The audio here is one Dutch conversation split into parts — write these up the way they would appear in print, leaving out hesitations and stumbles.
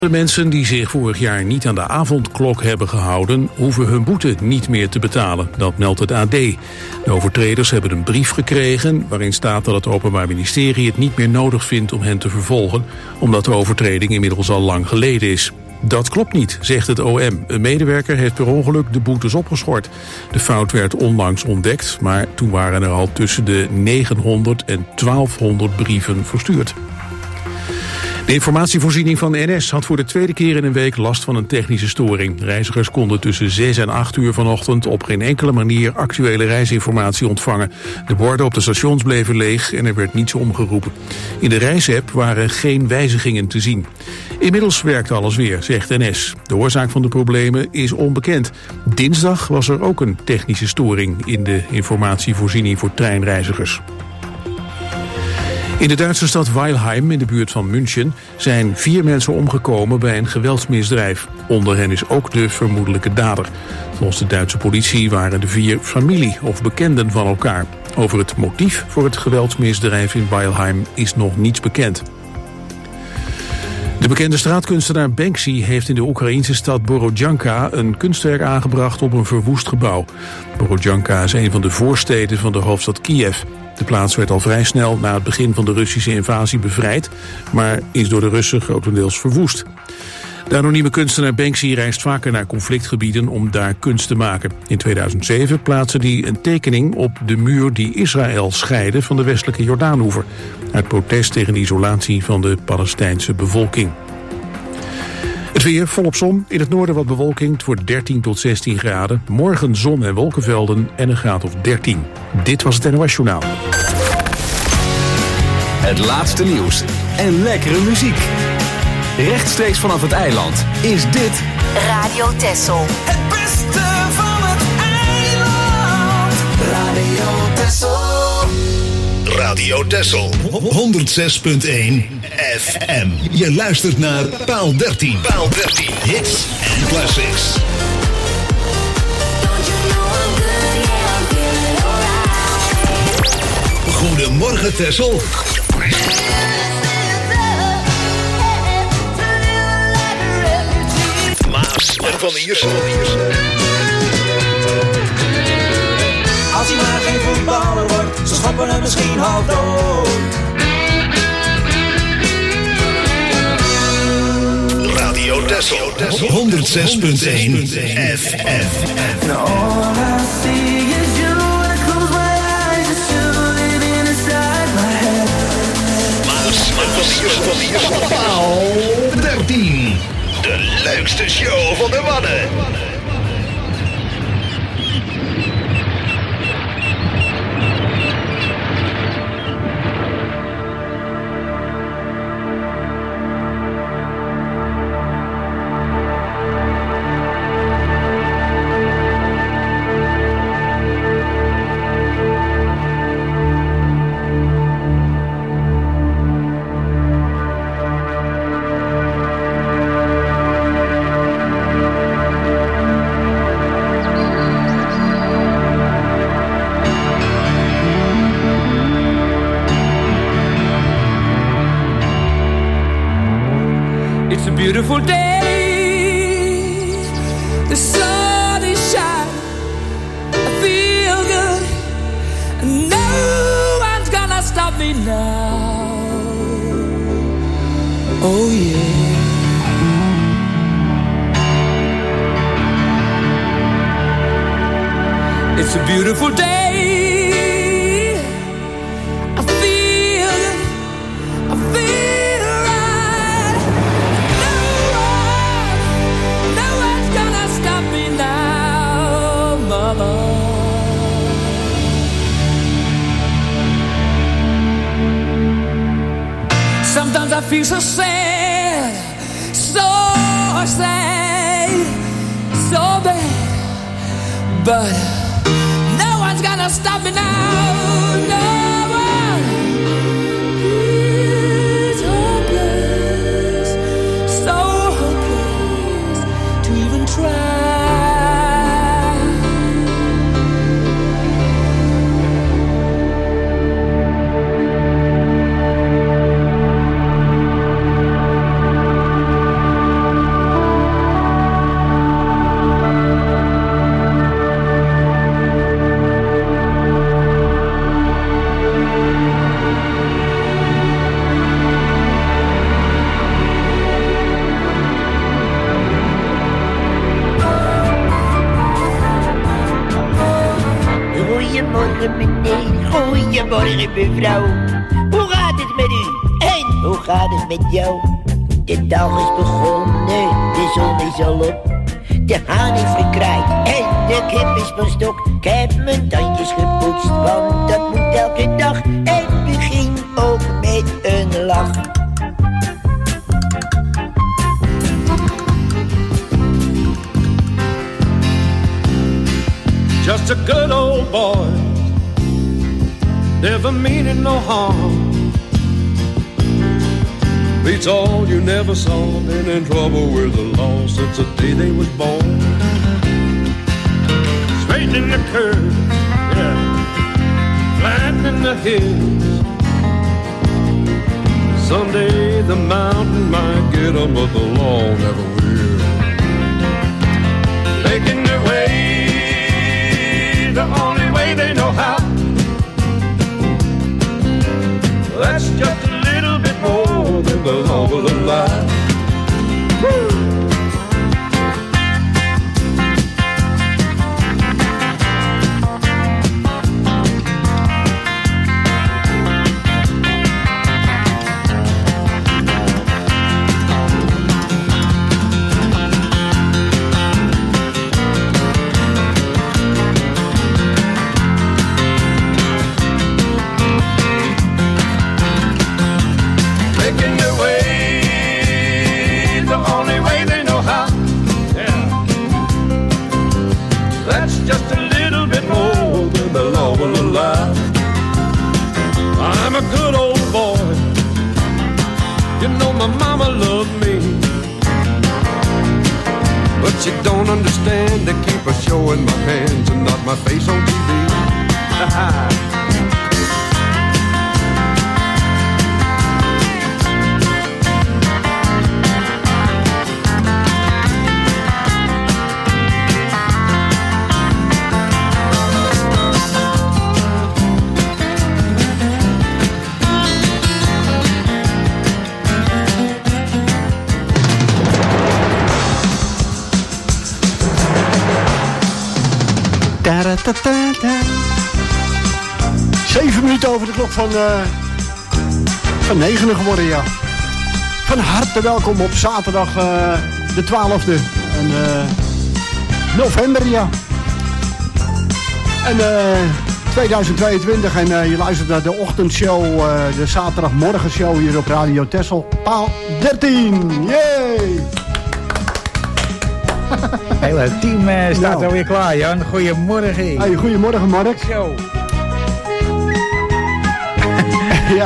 De mensen die zich vorig jaar niet aan de avondklok hebben gehouden, hoeven hun boete niet meer te betalen. Dat meldt het AD. De overtreders hebben een brief gekregen waarin staat dat het Openbaar Ministerie het niet meer nodig vindt om hen te vervolgen, omdat de overtreding inmiddels al lang geleden is. Dat klopt niet, zegt het OM. Een medewerker heeft per ongeluk de boetes opgeschort. De fout werd onlangs ontdekt, maar toen waren er al tussen de 900 en 1200 brieven verstuurd. De informatievoorziening van NS had voor de tweede keer in een week last van een technische storing. Reizigers konden tussen 6 en 8 uur vanochtend op geen enkele manier actuele reisinformatie ontvangen. De borden op de stations bleven leeg en er werd niets omgeroepen. In de reisapp waren geen wijzigingen te zien. Inmiddels werkt alles weer, zegt NS. De oorzaak van de problemen is onbekend. Dinsdag was er ook een technische storing in de informatievoorziening voor treinreizigers. In de Duitse stad Weilheim in de buurt van München zijn 4 mensen omgekomen bij een geweldsmisdrijf. Onder hen is ook de vermoedelijke dader. Volgens de Duitse politie waren de 4 familie of bekenden van elkaar. Over het motief voor het geweldsmisdrijf in Weilheim is nog niets bekend. De bekende straatkunstenaar Banksy heeft in de Oekraïnse stad Borodjanka een kunstwerk aangebracht op een verwoest gebouw. Borodjanka is een van de voorsteden van de hoofdstad Kiev. De plaats werd al vrij snel na het begin van de Russische invasie bevrijd, maar is door de Russen grotendeels verwoest. De anonieme kunstenaar Banksy reist vaker naar conflictgebieden om daar kunst te maken. In 2007 plaatste hij een tekening op de muur die Israël scheidde van de westelijke Jordaanoever, uit protest tegen de isolatie van de Palestijnse bevolking. Het weer volop zon, in het noorden wat bewolking, het wordt 13 tot 16 graden. Morgen zon en wolkenvelden en een graad of 13. Dit was het NOS Journaal. Het laatste nieuws en lekkere muziek. Rechtstreeks vanaf het eiland is dit Radio Texel. Het beste van het eiland. Radio Texel. Radio Texel 106.1 FM. Je luistert naar Paal 13. Paal 13. Hits en classics. Goedemorgen Texel. Maas en Van Iersen. Als hij maar geen voetballer wordt, ze schoppen hem misschien half dood. Radio Texel 106.1 FM. Maas en Van Iersen. Paal 13. De leukste show van de mannen. It's a beautiful day. The sun is shining. I feel good. No one's gonna stop me now. Oh yeah. It's a beautiful day. Sometimes I feel so sad, so sad, so bad. But no one's gonna stop me now, no one. It's hopeless, so hopeless to even try. Goedemorgen mevrouw, hoe gaat het met u? En hoe gaat het met jou? De dag is begonnen, de zon is al op. De haan heeft gekraaid en de kip is van stok. Ik heb mijn tandjes gepoetst, want dat moet elke dag. En begin ook met een lach. Just a good old boy, never meaning no harm. Beats all you never saw, been in trouble with the law since the day they was born. Straightening the curves, yeah, flattening the hills. Someday the mountain might get 'em, but the law never will. Making their way the only way they know how. That's just a little bit more than the law will allow. Woo! I'm a good old boy. You know my mama loved me, but she don't understand. They keep her showing my hands and not my face on TV. Ta-ta-ta-ta. 7 minuten over de klok van 9 geworden, ja. Van harte welkom op zaterdag de 12e november, ja. En 2022 en je luistert naar de ochtendshow, de zaterdagmorgenshow hier op Radio Texel. Paal 13, yay! Het hele team staat alweer klaar, Jan. Goedemorgen. Hey, goedemorgen, Mark. Zo. Ja.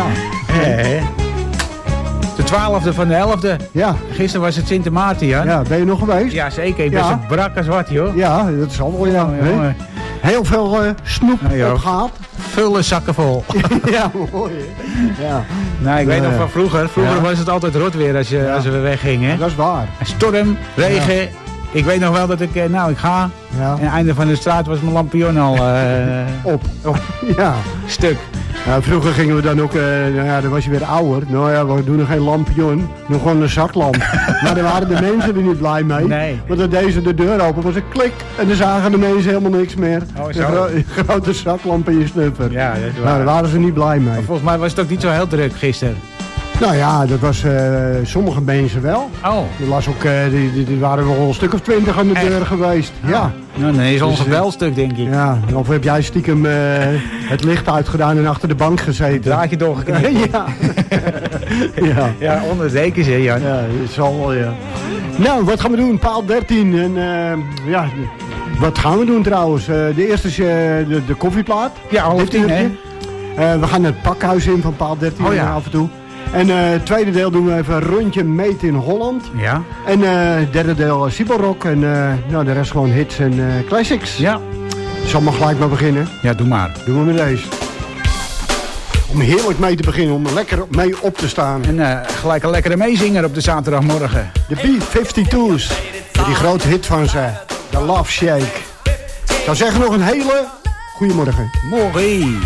De 12e van de 11e. Ja. Gisteren was het Sint Maarten, Jan. Ja, ben je nog geweest? Ja, zeker. Ik ben zo brak als wat, joh. Ja, dat is al wel, ja. Heel veel snoep opgehaald. Vullen zakken vol. Ja, mooi, hè? Ja. Nou, ik weet nog van vroeger. Vroeger was het altijd rot weer als we weggingen. Ja, dat is waar. Storm, regen. Ja. Ik weet nog wel dat ik ga. Ja. En aan het einde van de straat was mijn lampion al op. Ja. Stuk. Ja, vroeger gingen we dan ook, dan was je weer ouder. Nou ja, we doen nog geen lampion, nog gewoon een zaklamp. Maar daar waren de mensen er niet blij mee. Nee. Want dan deden ze de deur open, was een klik en dan zagen de mensen helemaal niks meer. Oh, zo. Een grote zaklamp in je snuffer. Ja, dat is waar. Nou, daar waren ze niet blij mee. Maar volgens mij was het ook niet zo heel druk gisteren. Nou ja, dat was sommige mensen wel. Oh. Er was ook, die waren wel een stuk of 20 aan de deur geweest. Oh. Ja. Nou, dan is ons belstuk, denk ik. Ja, of heb jij stiekem het licht uitgedaan en achter de bank gezeten? Draadje doorgeknipt. Ja. Ja. Ja, onder dekens, hè, Jan. Ja, dat zal wel, ja. Nou, wat gaan we doen? Paal 13. En ja, wat gaan we doen trouwens? De eerste is de koffieplaat. Ja, 11:10, hè? We gaan het pakhuis in van Paal 13 af en toe. En het tweede deel doen we even een rondje Made in Holland. Ja. En het derde deel Siebelrock. En de rest gewoon hits en classics. Ja. Zal maar gelijk maar beginnen. Ja, doe maar. Doen we met deze. Om heerlijk mee te beginnen, om er lekker mee op te staan. En gelijk een lekkere meezinger op de zaterdagmorgen. De B-52's. Die grote hit van ze. The Love Shake. Ik zou zeggen nog een hele goeiemorgen. Morgen.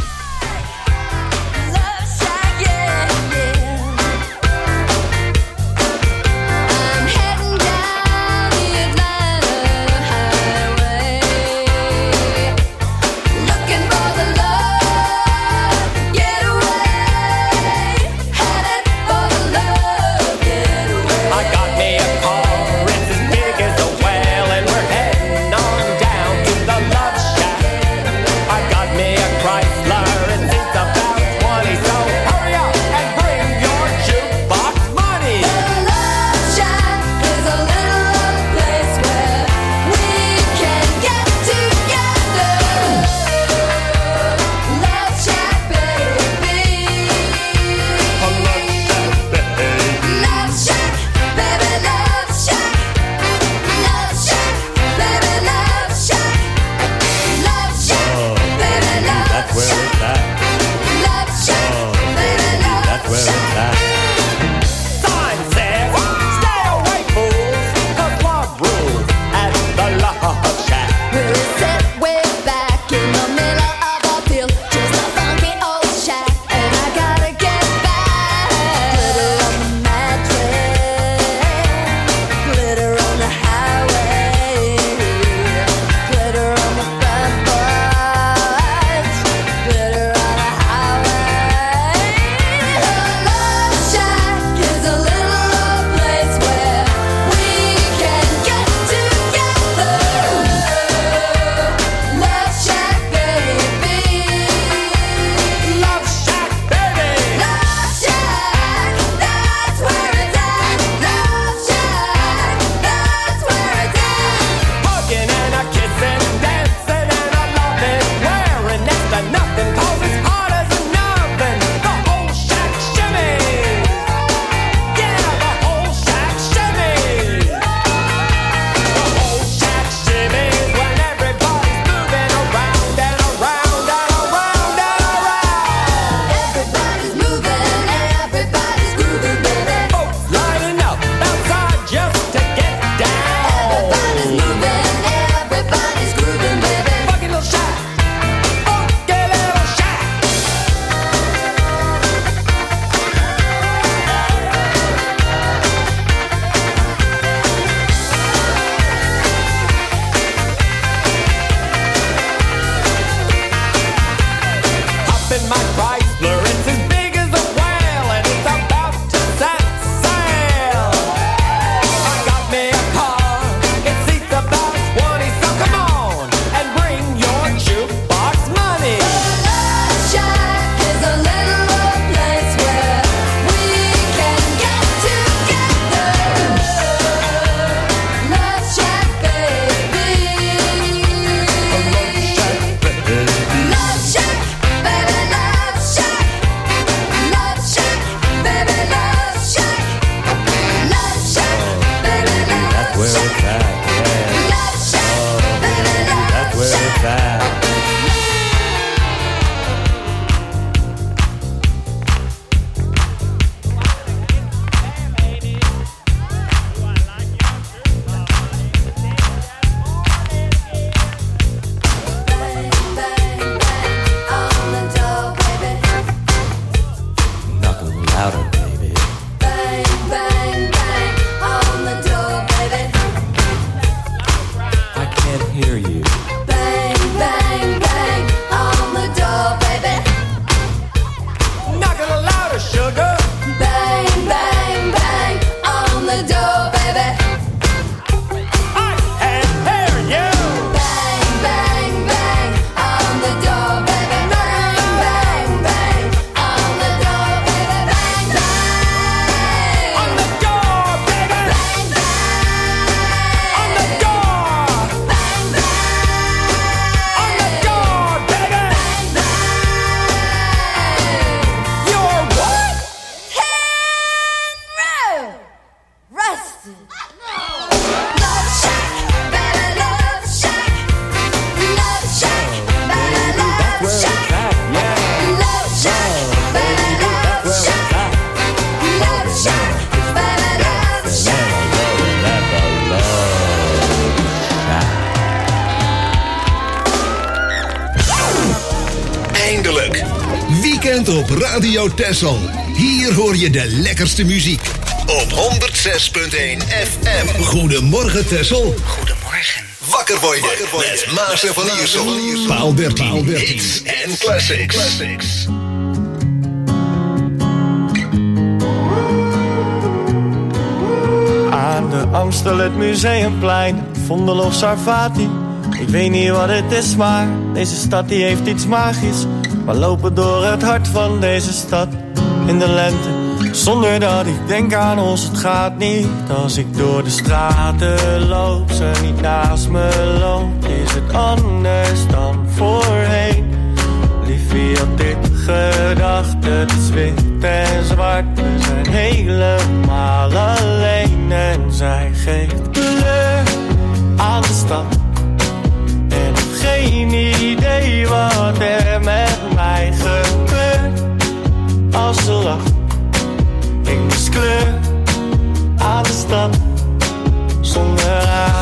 Yeah. where it's at, yeah. Oh, baby, that's where it's at. Op Radio Texel. Hier hoor je de lekkerste muziek. Op 106.1 FM. Goedemorgen Texel. Goedemorgen. Wakker worden met Maas en Van Iersel. Paal 13. Hits en classics. Aan de Amstel, het Museumplein, Vondel of Sarfati. Ik weet niet wat het is, maar deze stad die heeft iets magisch. We lopen door het hart van deze stad in de lente, zonder dat ik denk aan ons. Het gaat niet als ik door de straten loop, ze niet naast me loopt. Is het anders dan voorheen? Liefie had dit gedacht, het is wit en zwart. We zijn helemaal alleen en zij geeft kleur aan de stad. En ik heb geen idee wat er met mij gebeurt als ze lacht. Ik mis kleur aan de stad zonder haar.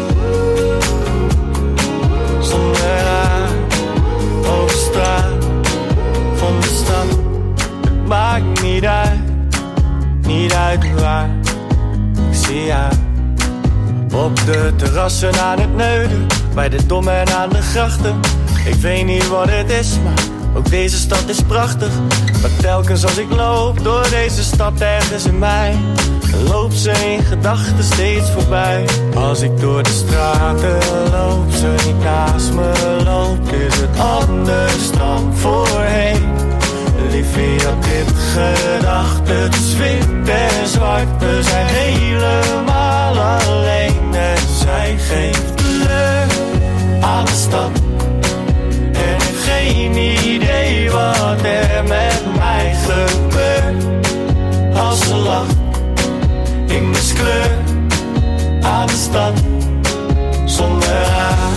Zonder haar over straat van de stad. Het maakt niet uit waar. Ik zie haar op de terrassen aan het Neuden, bij de Dom en aan de grachten. Ik weet niet wat het is, maar ook deze stad is prachtig. Maar telkens als ik loop door deze stad ergens in mij, loopt ze in gedachten steeds voorbij. Als ik door de straten loop, ze niet naast me loopt, is het anders dan voorheen. Liefie had dit gedacht, het is wit en zwart. We zijn helemaal alleen en zij geeft kleur aan de stad. En ik heb geen idee wat er met mij gebeurt als ze lacht. Ik mis kleur aan de stad zonder haar.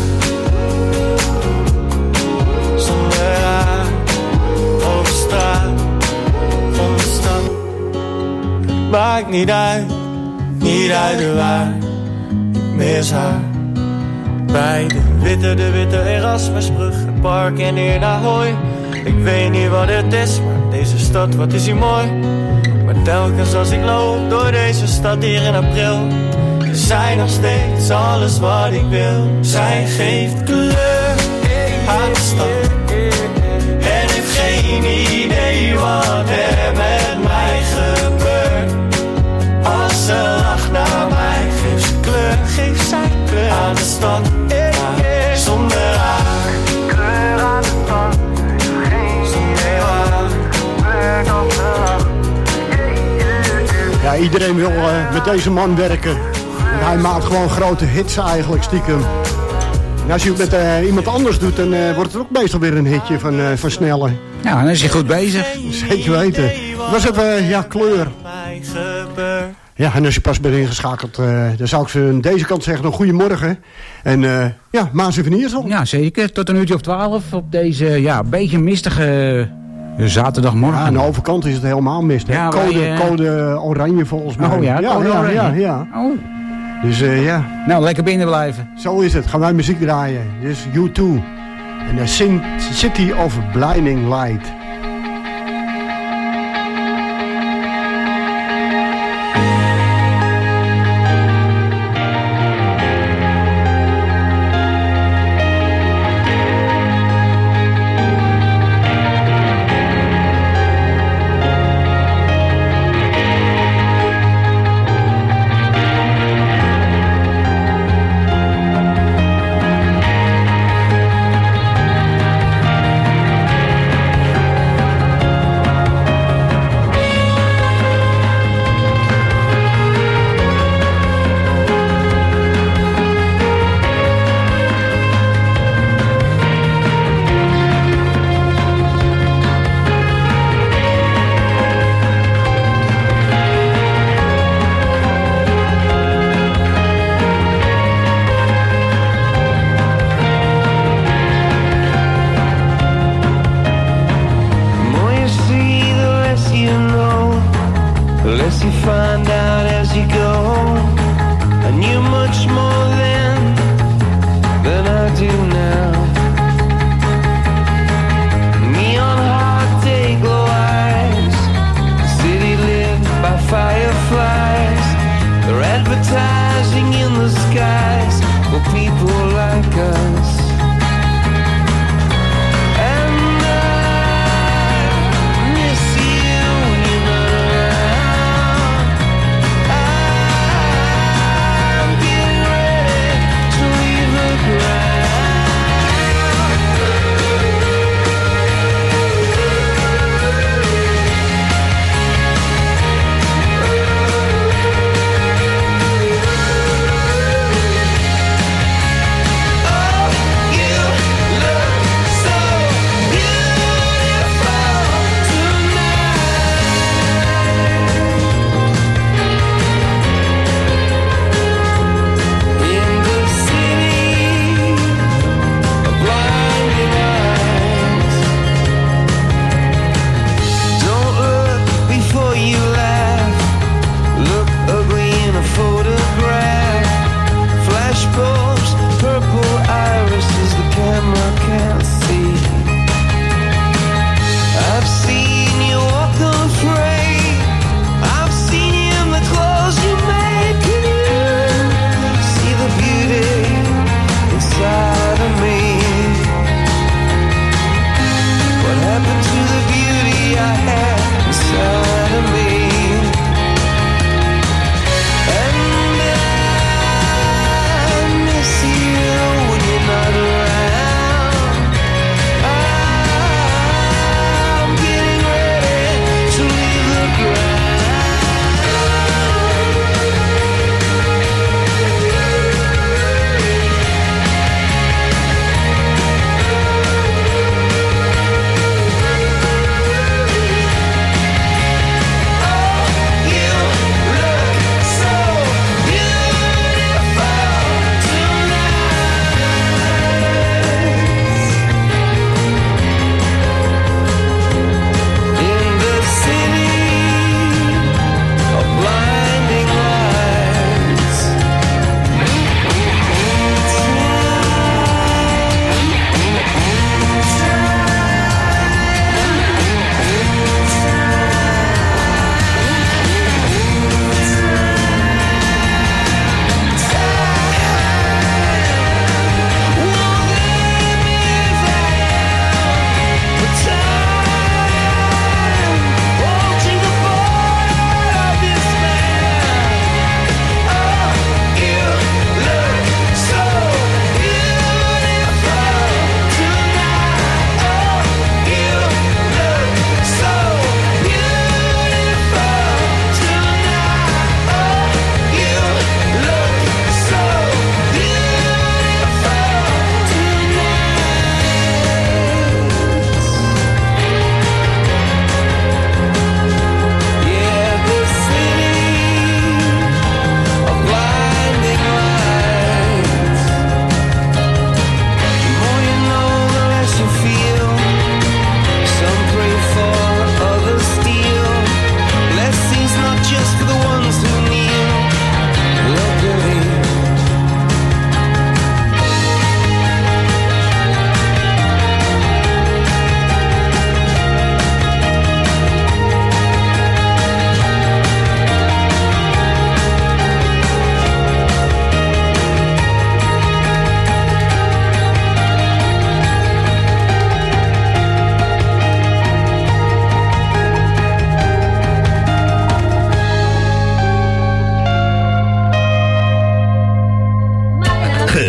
Zonder haar over straat van de stad. Het maakt niet uit waar. Ik mis haar. Bij de witte Erasmusbrug, het park en hier naar Hooi. Ik weet niet wat het is, maar deze stad, wat is hier mooi. Maar telkens als ik loop door deze stad hier in april, is zij nog steeds alles wat ik wil. Zij geeft kleur aan de stad. En heeft geen idee wat er met mij gebeurt. Als ze lacht naar mij, geeft ze kleur, geeft zij kleur aan de stad. Zonder haar, kleur aan de stad. Geen idee wat gebeurt op de nacht. Ja, iedereen wil met deze man werken. En hij maakt gewoon grote hits eigenlijk, stiekem. En als je het met iemand anders doet, dan wordt het ook meestal weer een hitje van Snelle. Ja, dan is hij goed bezig. Zeker weten. Dat was even, kleur. Ja, en als je pas bent ingeschakeld, dan zou ik ze aan deze kant zeggen een goedemorgen. En ja, Maas en Veniers al. Ja, zeker. Tot een uurtje of 12 op deze, ja, beetje mistige zaterdagmorgen. Ja, aan de overkant is het helemaal mist. Ja, code oranje volgens mij. Oh ja, code oranje. Ja. Oh. Dus ja. Nou, lekker binnen blijven. Zo is het. Gaan wij muziek draaien. Dit is U2. En de City of Blinding Light.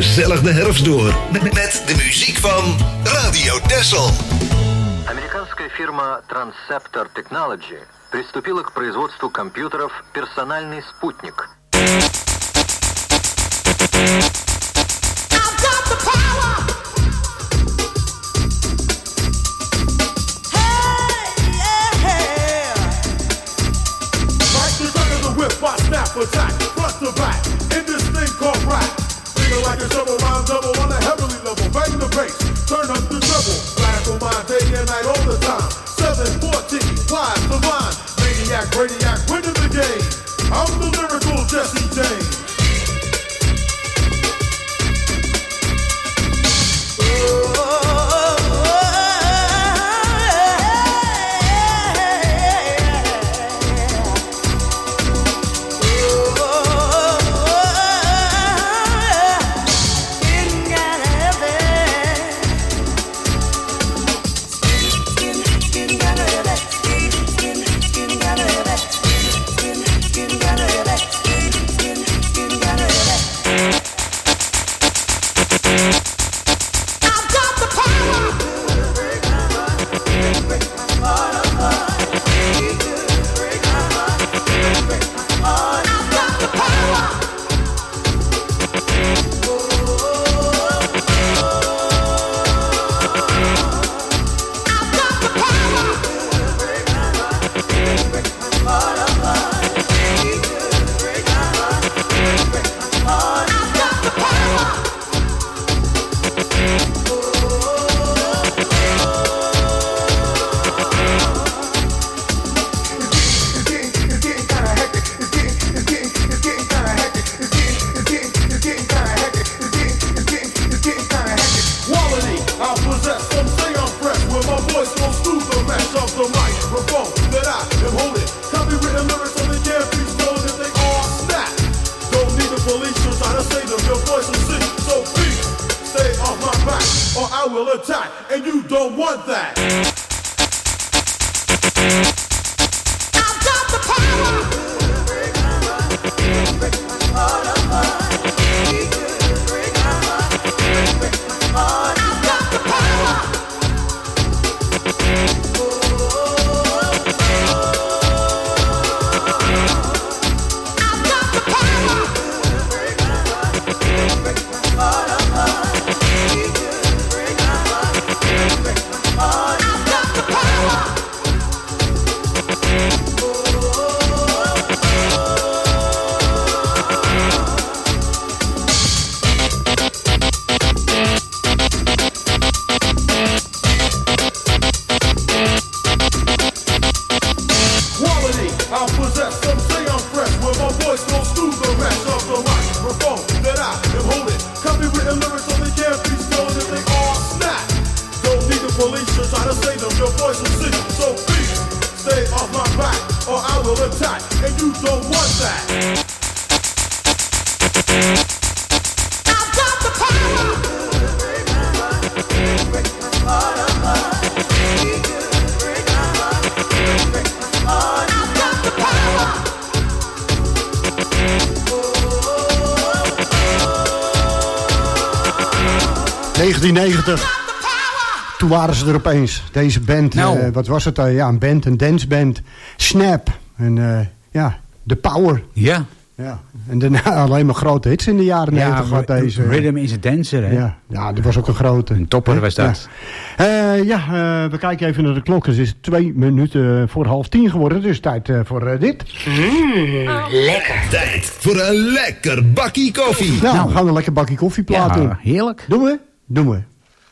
gezellig de herfst door. Met de muziek van Radio Texel. Американская фирма Transceptor Technology приступила к производству компьютеров «Персональный спутник». Attack, front to back, in this thing called rap. Feeling like a double rhyme double on a heavenly level. Bang the bass, turn up the treble. Blast on my day and night all the time. 714, wise the line. Maniac, radiac, winning the game. I'm the lyrical Jesse James. Toen waren ze er opeens. Deze band, wat was het? Een band, een danceband. Snap. En The Power. Ja. Ja. En daarna alleen maar grote hits in de jaren 90 had deze. Rhythm is a Dancer, hè? Ja, dat was ook een grote. Een topper was dat. We kijken even naar de klok. Het is 2 minuten voor 9:30 geworden. Dus tijd voor dit. Lekker. Tijd voor een lekker bakkie koffie. Nou, we gaan een lekker bakkie koffieplaat doen. Heerlijk. Doen we? Doen we.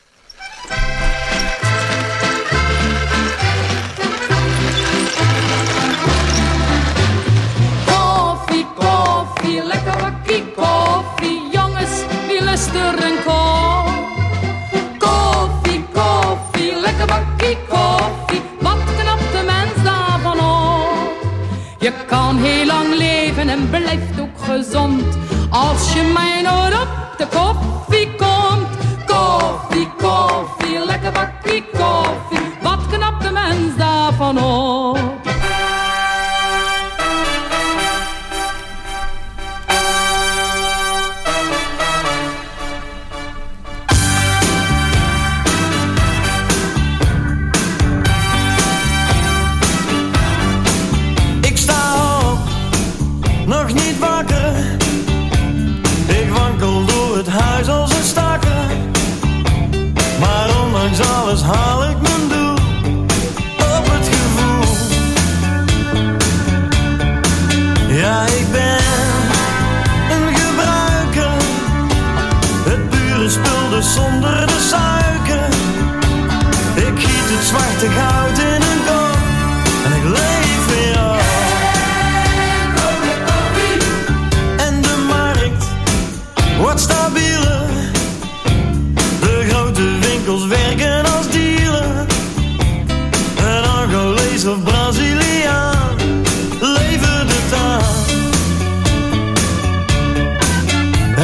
Lekker bakkie koffie, jongens, wie lust er een kop? Koffie, koffie, lekker bakkie koffie, wat knapt de mens daarvan op? Je kan heel lang leven en blijft ook gezond, als je mij nooit op de koffie komt. Koffie, koffie, lekker bakkie koffie, wat knapt de mens daarvan op?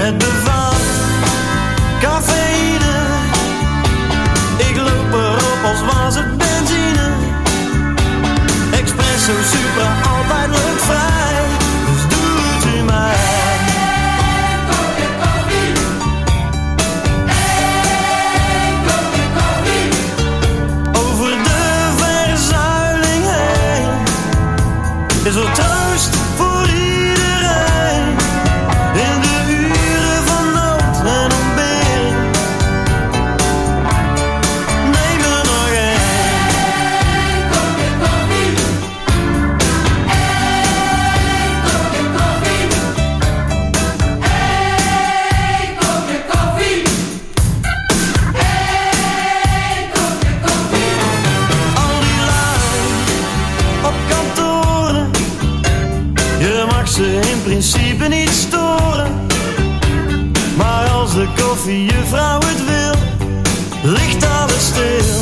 Het bevat cafeïne. Ik loop erop als was het benzine. Espresso Supra, altijd luchtvrij. Dus doet u mij. Over de verzuiling heen is er troost voor iedereen. In de uren van nood en ontbering. Neem er nog één. Kopje koffie. Kopje koffie. Kopje koffie. Kopje koffie. Al die lui op kantoren. Je mag ze in principe niet storen. Maar als de koffiejuffrouw het wil, ligt alles stil.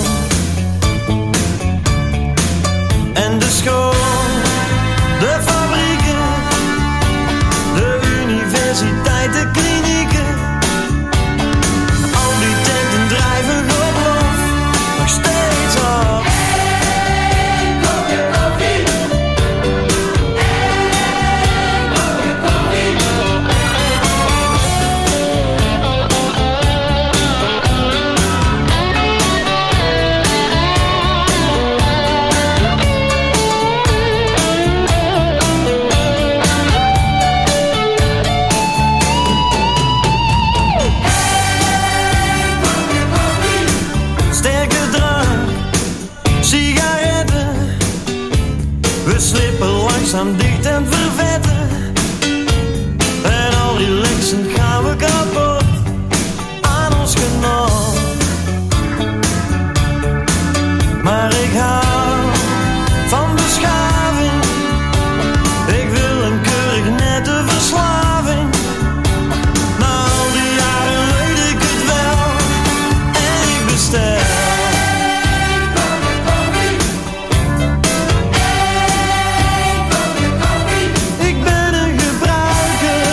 En de school, de fabrieken, de universiteit, de klinieken. Al die tenten drijven op lof, nog steeds op. Kopje koffie. Kopje koffie. Sterke drank, sigaretten. We slippen langzaam dicht en vervetten. En al relaxend gaan we kapot aan ons genot. Maar ik hou van beschaving. Ik wil een keurig nette verslaving. Na al die jaren weet ik het wel. En ik bestel. Ik ben een gebruiker.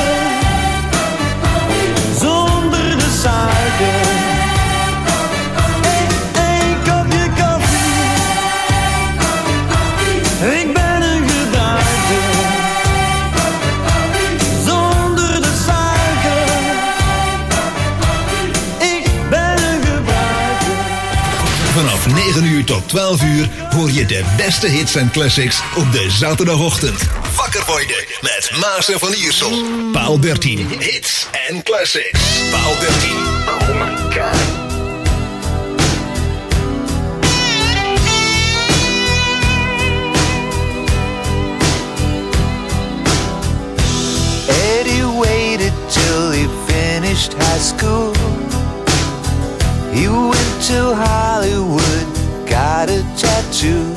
Zonder de suiker. Eén kopje koffie. Ik ben een gebruiker. Zonder de suiker. Ik ben een gebruiker. Vanaf 9 uur tot 12 uur hoor je de beste hits en classics op de zaterdagochtend. Wakker worden met Maas en Van Iersel. Paal 13, hits en classics. Paal 13. Oh my god. Eddie waited till he finished high school. He went to Hollywood, got a tattoo.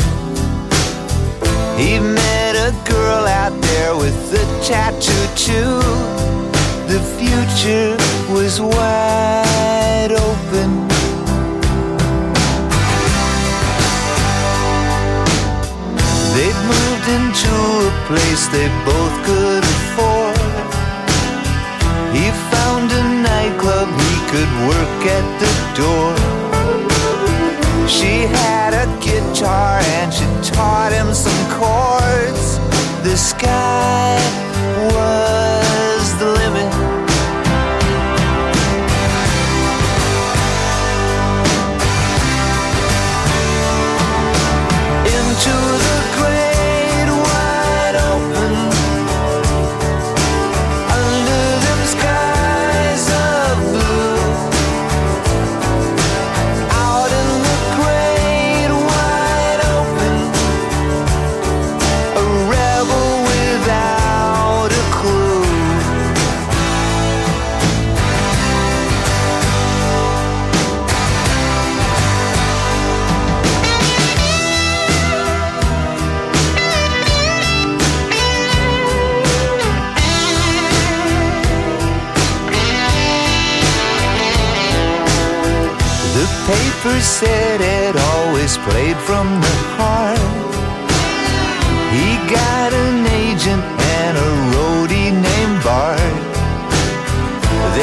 He met a girl out there with a tattoo too. The future was wide open. They'd moved into a place they both could afford. He found a nightclub he could work at the door. She had a guitar and she taught him some chords. The sky was the limit. Into the great wide open. Under them skies of blue. Out in the great wide open. A rebel without a clue. The paper said it always played from the heart. He got an agent and a roadie named Bart.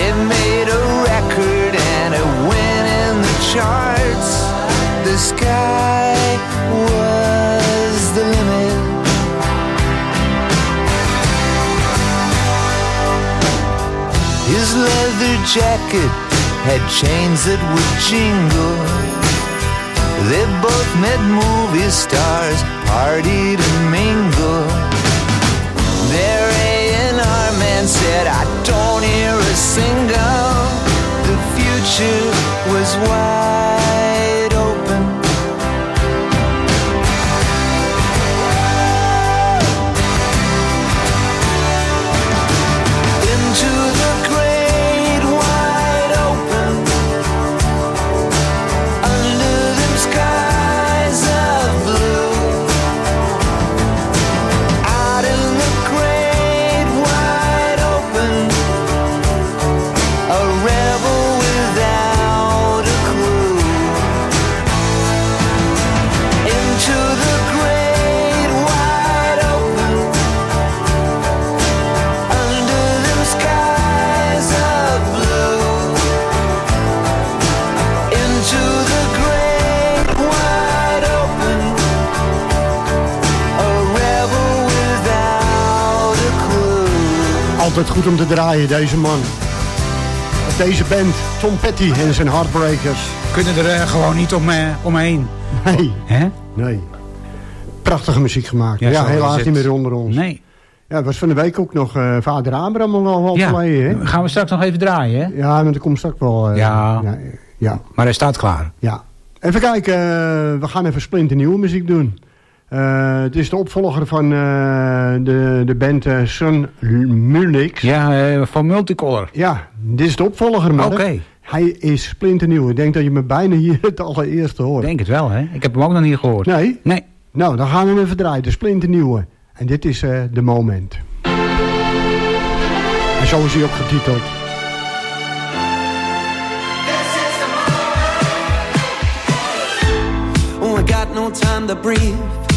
charts. The sky was the limit. His leather jacket had chains that would jingle. They both met movie stars, partied and mingled. Their A&R man said, I don't hear a single. The future was wide open. Into the great wide open, under them skies of blue. Out in the great wide open, a rebel without a clue. Into the great wide open, under them skies of blue. Into the great wide open, a rebel without a clue. Altijd goed om te draaien, deze man. Deze band, Tom Petty en zijn Heartbreakers. Kunnen er gewoon niet omheen. Nee. Hè? Nee. Prachtige muziek gemaakt. Ja, Ja, zo is helaas het. niet meer onder ons. Nee. Ja, het was van de week ook nog vader Abraham al overleden. Hè? Gaan we straks nog even draaien, hè? Ja, maar dat komt straks wel. Ja. Maar hij staat klaar. Ja. Even kijken, we gaan even splinternieuwe muziek doen. Het is de opvolger van de band Sun Mulix. Ja, van Multicolor. Ja, dit is de opvolger, man. Oké. Hij is splinternieuw. Ik denk dat je me bijna hier het allereerste hoort. Ik denk het wel, hè? Ik heb hem ook nog niet gehoord. Nee? Nee. Nou, dan gaan we hem even draaien. De splinternieuwe. En dit is de moment. En zo is hij ook getiteld. Oh, I got no time to breathe.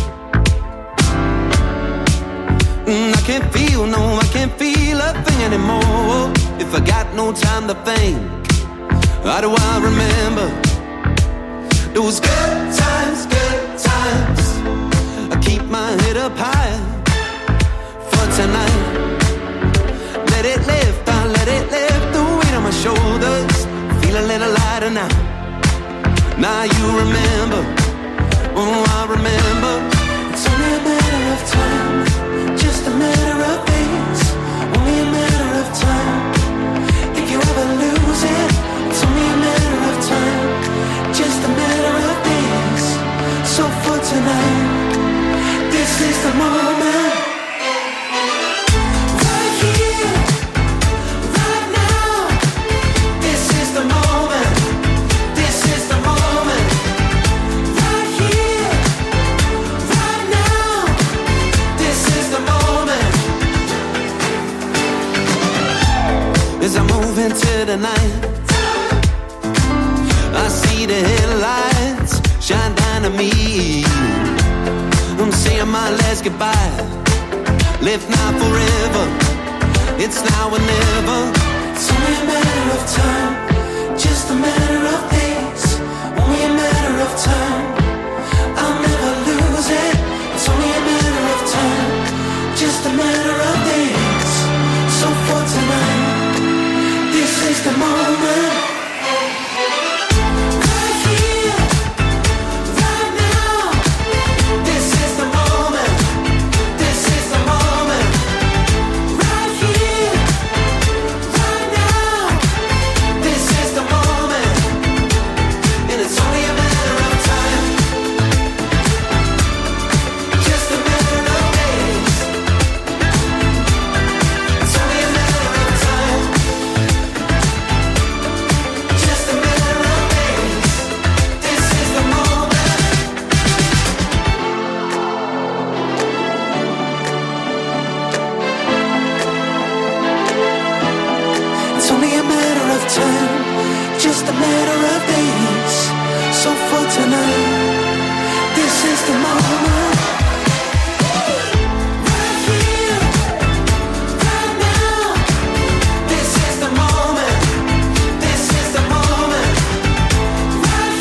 I can't feel a thing anymore. If I got no time to think, how do I remember those good times, good times? I keep my head up high for tonight. Let it lift, I let it lift the weight on my shoulders. Feel a little lighter now. Now you remember, oh I remember. It's only a matter of time, just a matter of days. Only a matter of time. If you ever lose it, it's only a matter of time, just a matter of days. So for tonight, this is the moment. Right here, right now. This is the moment. This is the moment. Right here, right now. This is the moment. As I move into the night, I see the headlights shine down on me. I'm saying my last goodbye. Live now forever. It's now or never. It's only a matter of time, just a matter of days. Only a matter of time. I'll never lose it. It's only a matter of time, just a matter of days. So for tonight, this is the moment. Right here, right now. This is the moment. This is the moment. Right here, right now. This is the moment. And it's only a matter of time, just a matter of days. It's only a matter of time, just a matter of days. This is the moment. It's only a matter of time, just a matter of days. So for tonight, this is the moment. Right here, right now. This is the moment. This is the moment. Right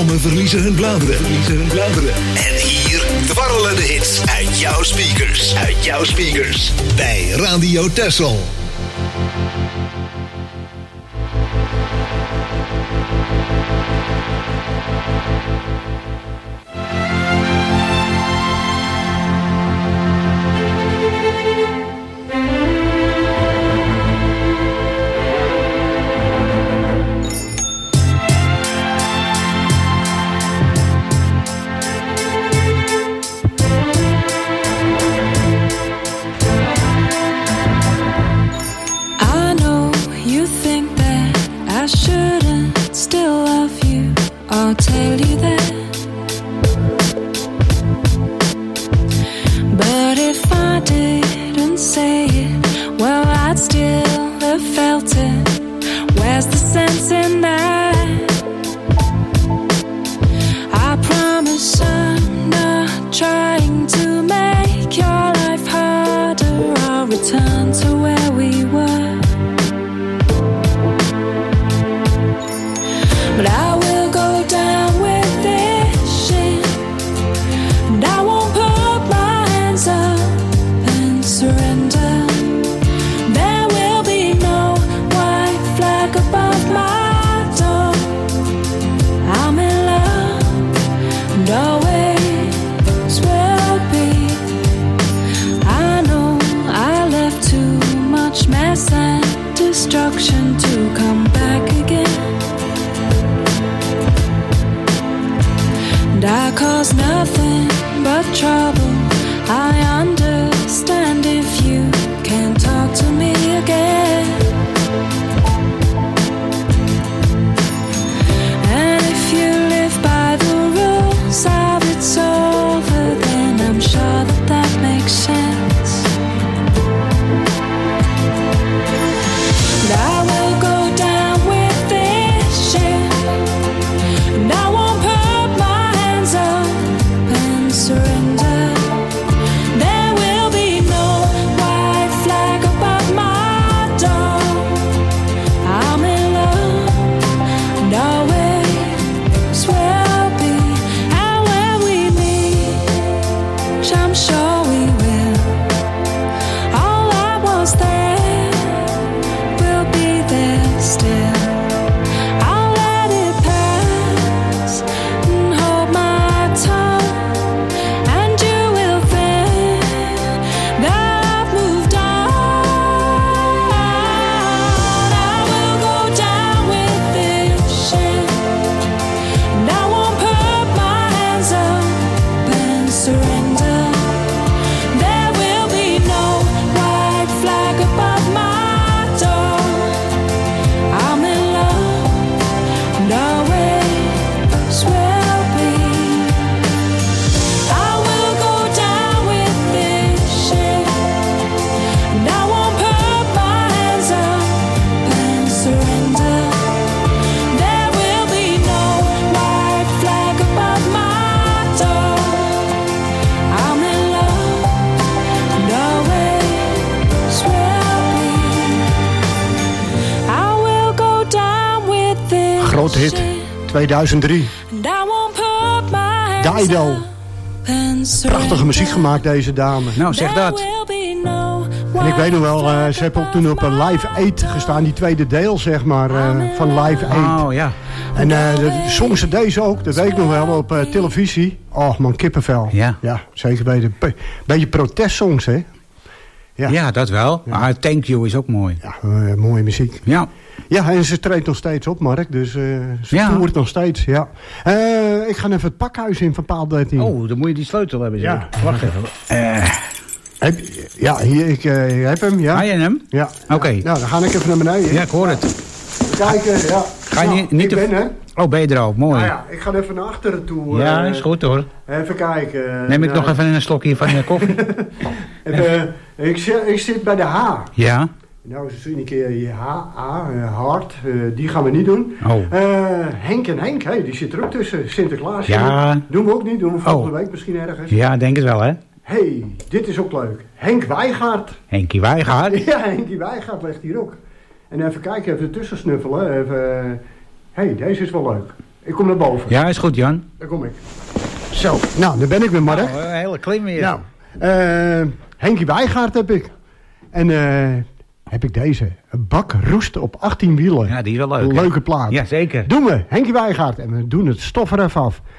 Bomen verliezen hun bladeren. En hier dwarrelen de hits uit jouw speakers. Bij Radio Texel. Grote hit, 2003. Dido. Prachtige muziek gemaakt, deze dame. Nou, zeg dat. En ik weet nog wel, ze hebben ook toen op een Live 8 gestaan. Die tweede deel, zeg maar, van Live 8. Oh, ja. En zongen ze deze ook, dat weet ik nog wel, op televisie. Oh man, kippenvel. Ja. Ja, zeker weten. Beetje protestsongs, hè. Ja, dat wel. Ja. Maar Thank You is ook mooi. Ja, mooie muziek. Ja. Ja, en ze treedt nog steeds op, Mark. Dus ze toert nog steeds, ja. Ik ga even het pakhuis in van paal 13. Oh, dan moet je die sleutel hebben, zeg. Ja. Wacht even. Ja, hier, ik heb hem, ja. Ga je hem? Ja. Oké. Nou, dan ga ik even naar beneden. Ja, ik hoor het. Kijken, ja. Ga je niet ik ben er. Oh, ben je er al? Mooi. Nou ja, ik ga even naar achteren toe. Ja, is goed hoor. Even kijken. Neem ik nog even een slokje van de koffie? Ik zit bij de H. Ja. Nou, eens een keer je Hart. Die gaan we niet doen. Oh. Henk en Henk, hey, die zit er ook tussen. Sinterklaas. Ja. Doen we ook niet. Doen we volgende week misschien ergens. Ja, denk het wel, hè. Hey, dit is ook leuk. Henk Wijgaard. Henkie Wijgaard? Ja, Henkie Wijgaard ligt hier ook. En even kijken, even tussen snuffelen. Even, hey, deze is wel leuk. Ik kom naar boven. Ja, is goed, Jan. Daar kom ik. Zo, nou, daar ben ik weer, Mark. Nou, een hele klim weer. Nou, Henkie Wijgaard heb ik. En heb ik deze. Een bak roest op 18 wielen. Ja, die is wel leuk. Een leuke plaat. Ja, zeker. Doen we, Henkie Wijgaard. En we doen het stof er even af.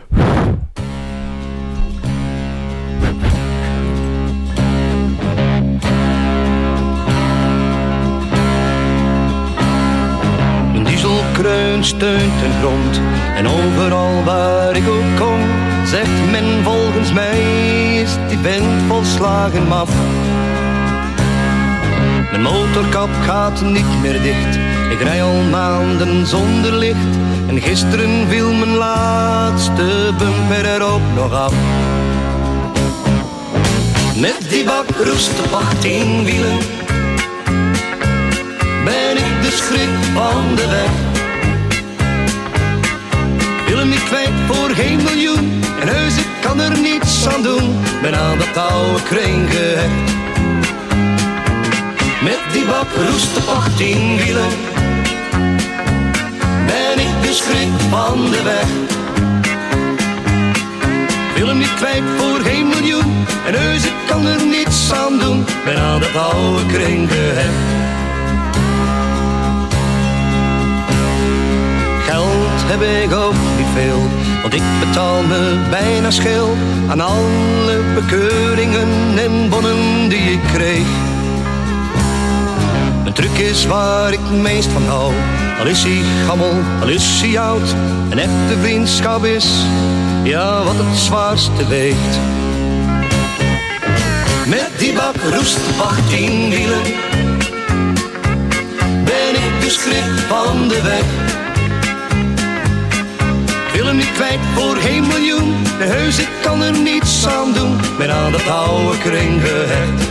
Een dieselkreun steunt ten grond. En overal waar ik ook kom, zegt men volgens mij, is die vent volslagen maf. Mijn motorkap gaat niet meer dicht. Ik rij al maanden zonder licht. En gisteren viel mijn laatste bumper er ook nog af. Met die bak roest op 18 wielen ben ik de schrik van de weg. Wil hem niet kwijt voor geen miljoen. En heus, ik kan er niets aan doen. Ben aan dat oude kring gehecht. Met die bak roest op 18 wielen ben ik de schrik van de weg. Wil hem niet kwijt voor geen miljoen. En heus, ik kan er niets aan doen. Ben aan dat oude kring gehecht. Geld heb ik ook niet veel, want ik betaal me bijna scheel aan alle bekeuringen en bonnen die ik kreeg. Een truc is waar ik meest van hou. Al is hij gammel, al is hij oud. Een echte vriendschap is, ja, wat het zwaarste weegt. Met die bak roest op 18 wielen ben ik de schrik van de weg. Wil hem niet kwijt voor geen miljoen. De heus, ik kan er niets aan doen. Ben aan dat oude kring gehecht.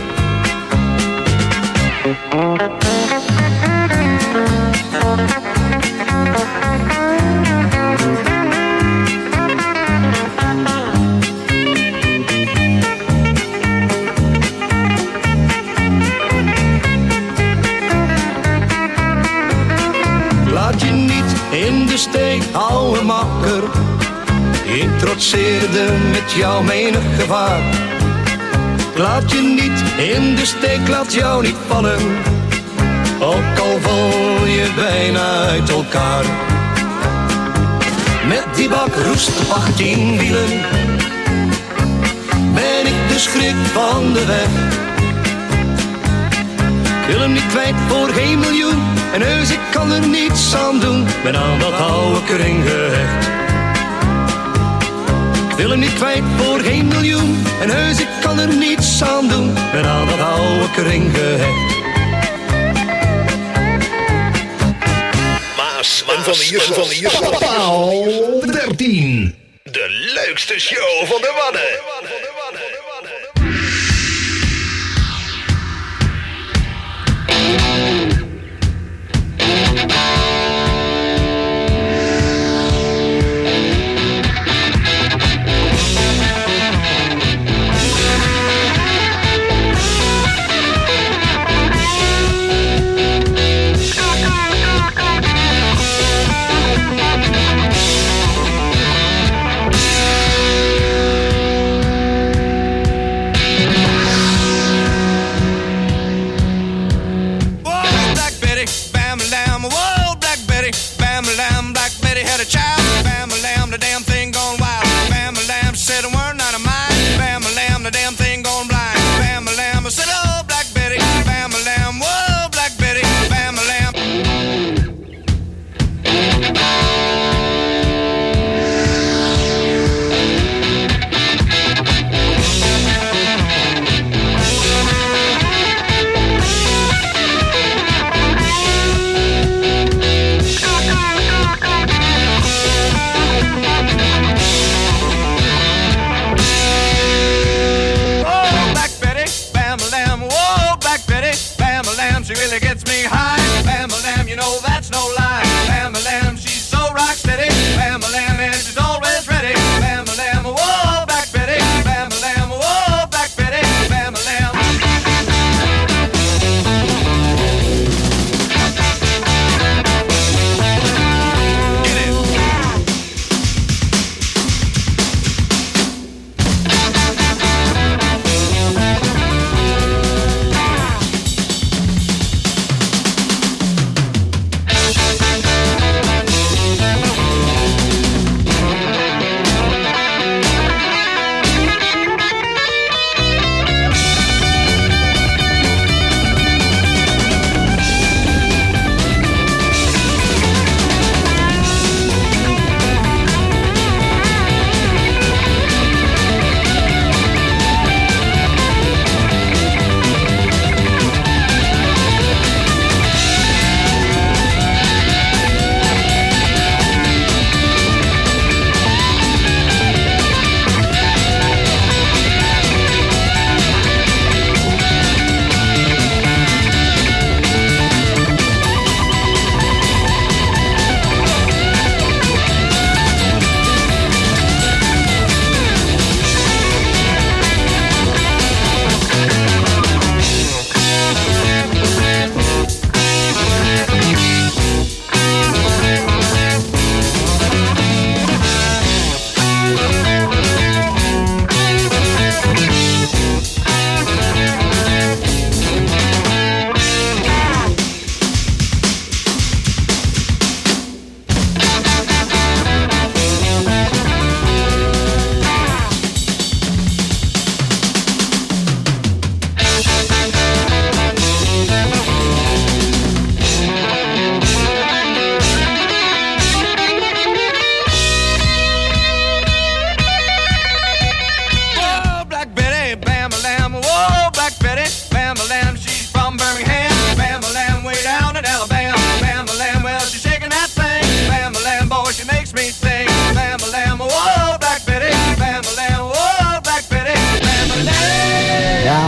Laat je niet in de steek, ouwe makker. Ik trotseerde met jou menig gevaar. Laat je niet in de steek, laat jou niet vallen. Ook al val je bijna uit elkaar. Met die bak roest op 18 wielen ben ik de schrik van de weg. Ik wil hem niet kwijt voor geen miljoen. En heus, ik kan er niets aan doen. Ben aan dat oude kring gehecht. Ik wil hem niet kwijt voor geen miljoen. En heus, ik kan er niets aan doen. Ben aan dat oude kring gehecht. Maas en Van der Jussen. Paal 13. De leukste show van de Wadden.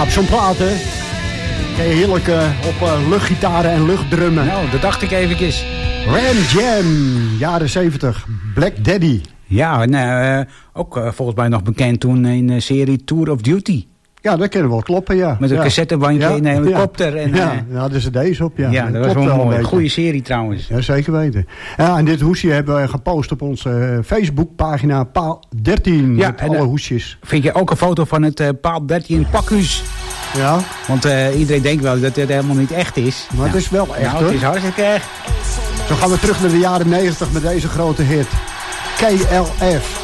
op zo'n plaat, hè. Kun je heerlijk op luchtgitaren en luchtdrummen. Nou, dat dacht ik eventjes. Ram Jam, jaren 70. Black Daddy. Ja, en ook volgens mij nog bekend toen in de serie Tour of Duty. Ja, dat kunnen we wel kloppen, ja. Met een cassettebandje in een helikopter. En, ja, dus deze op, ja. Ja, dat was wel mooi. Goede serie trouwens. Ja, zeker weten. Ja, en dit hoesje hebben we gepost op onze Facebookpagina Paal 13. Ja, met alle hoesjes. Vind je ook een foto van het Paal 13 pakhuis? Ja. Want iedereen denkt wel dat het helemaal niet echt is. Maar het is wel echt, hoor. Het is hartstikke echt. Zo gaan we terug naar de jaren 90 met deze grote hit. KLF.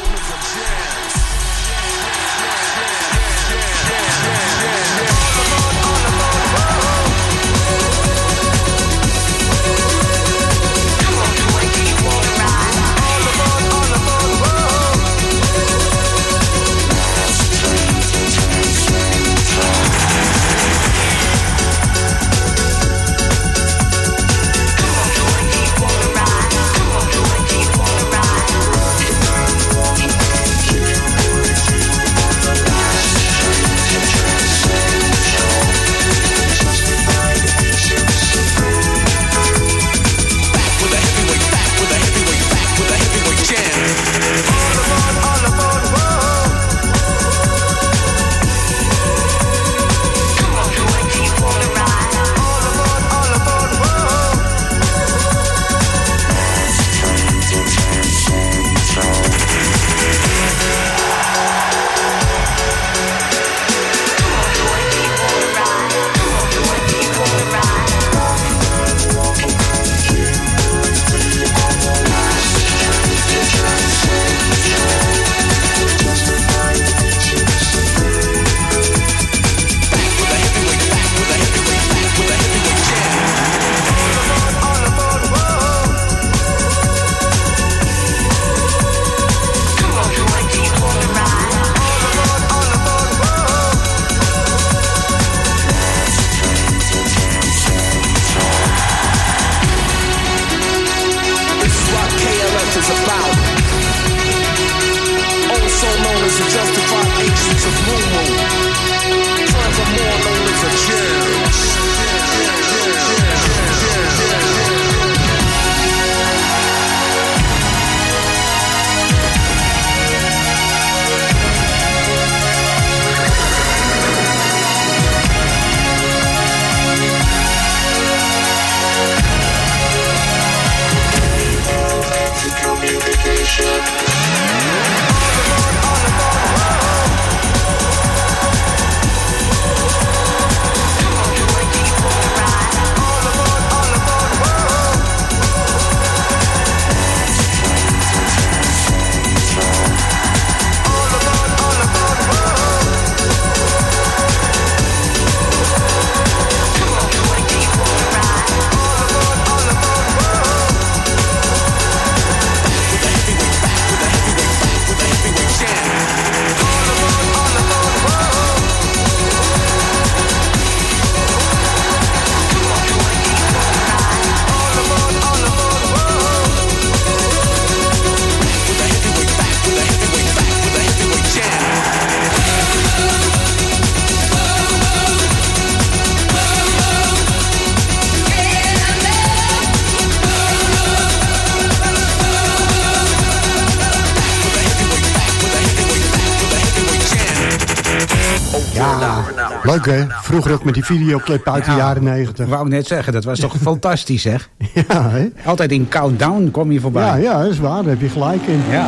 Leuk hè? Vroeger ook met die videoclip uit de jaren 90. Ik wou net zeggen, dat was toch fantastisch zeg? Ja hè? Altijd in Countdown kom je voorbij. Ja, dat is waar. Daar heb je gelijk in. Ja.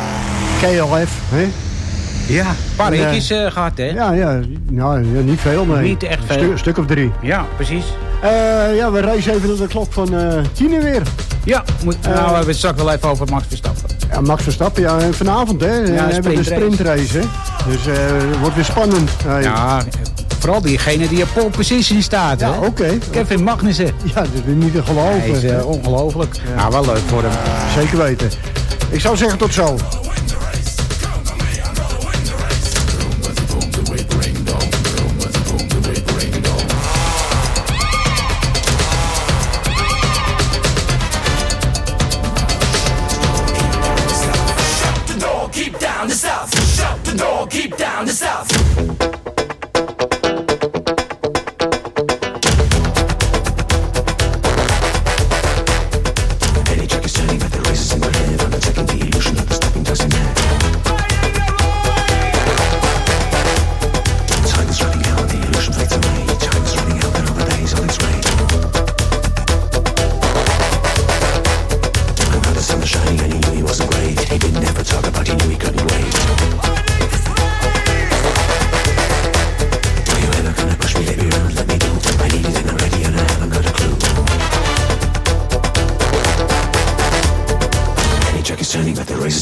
KLF, hè? Ja, een paar hitjes gehad hè? Ja, nou, niet veel nee. Niet echt veel. Stuk of 3. Ja, precies. Ja, we racen even naar de klok van 10 weer. Ja, nou we hebben het straks wel even over Max Verstappen. Ja, Max Verstappen, ja, vanavond hè, hebben we de sprintrace hè. Dus het wordt weer spannend. Ja, vooral diegene die op pole position staat hè. Ja, oké. Kevin Magnussen. Ja, dat is niet te geloven. Hij is ongelooflijk. Ja. Nou, wel leuk voor hem. Zeker weten. Ik zou zeggen tot zo. Keep down the south.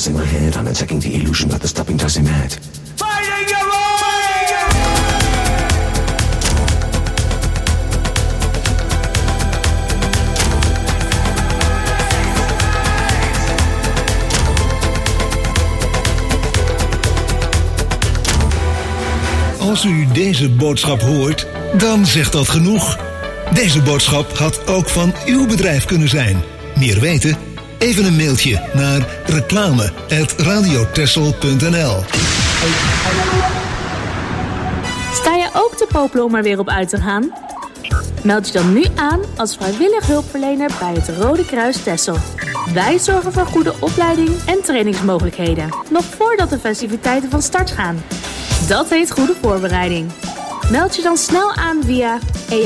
in my head, undertaking the illusion that the stopping doesn't matter. Fighting your way! Als u deze boodschap hoort, dan zegt dat genoeg. Deze boodschap had ook van uw bedrijf kunnen zijn. Meer weten? Even een mailtje naar reclame@radiotessel.nl. Sta je ook te popelen om er weer op uit te gaan? Meld je dan nu aan als vrijwillig hulpverlener bij het Rode Kruis Texel. Wij zorgen voor goede opleiding en trainingsmogelijkheden, nog voordat de festiviteiten van start gaan. Dat heet goede voorbereiding. Meld je dan snel aan via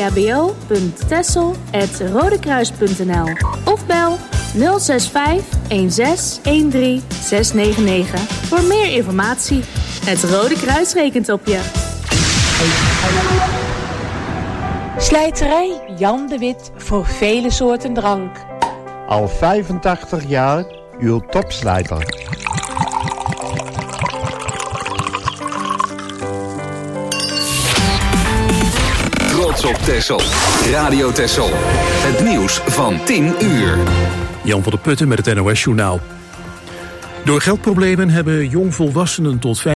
ehbo.texel@rodekruis.nl of bel 065 16 13 699 voor meer informatie. Het Rode Kruis rekent op je. Slijterij Jan de Wit voor vele soorten drank. Al 85 jaar uw topslijter. Trots op Texel. Radio Texel. Het nieuws van 10 uur. Jan van der Putten met het NOS Journaal. Door geldproblemen hebben jongvolwassenen tot